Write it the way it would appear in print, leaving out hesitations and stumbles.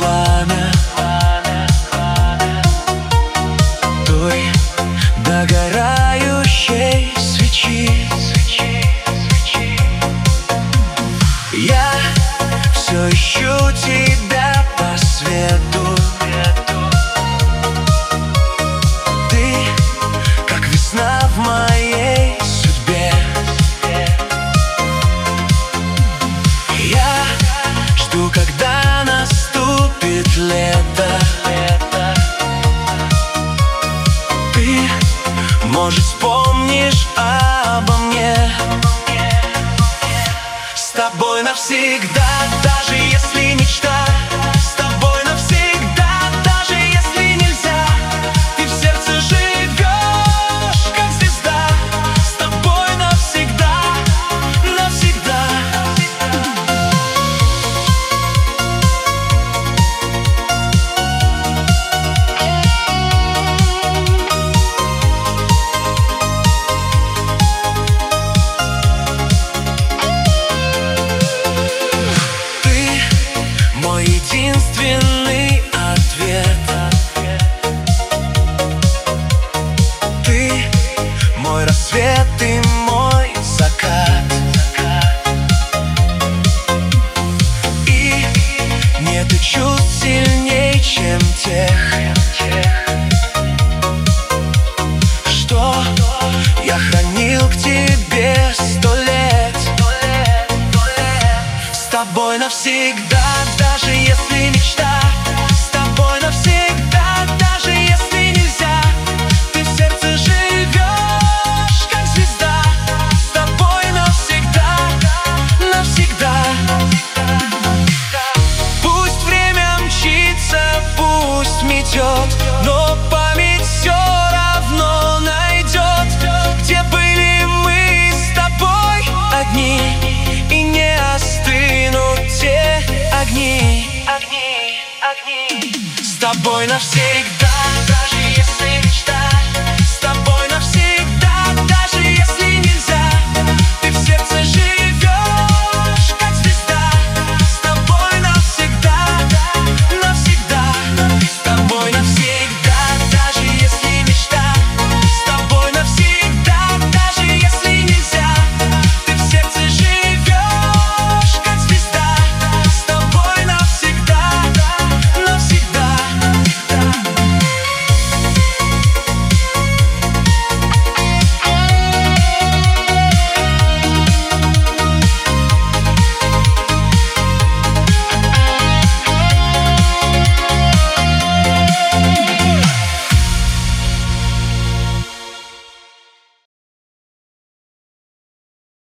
пламя той догорающей свечи. Я все ищу тебя по свету. Ты, как весна в моей судьбе. Я жду, когда наступит лето. Ты, может, вспомнишь обо мне. С тобой навсегда, даже если мечта. С тобой навсегда, даже если нельзя. Ты в сердце живешь, как звезда. С тобой навсегда, навсегда. Мой единственный ответ. Ты мой рассвет и мой закат. И нет чувств сильней, чем тех, что я хранил к тебе 100 лет. С тобой навсегда, даже если мечта. С тобой навсегда, даже если нельзя. Ты в сердце живешь, как звезда. С тобой навсегда, навсегда. Пусть время мчится, пусть метет, но память все равно найдет, где были мы с тобой одни. И не остынут те огни. С тобой навсегда.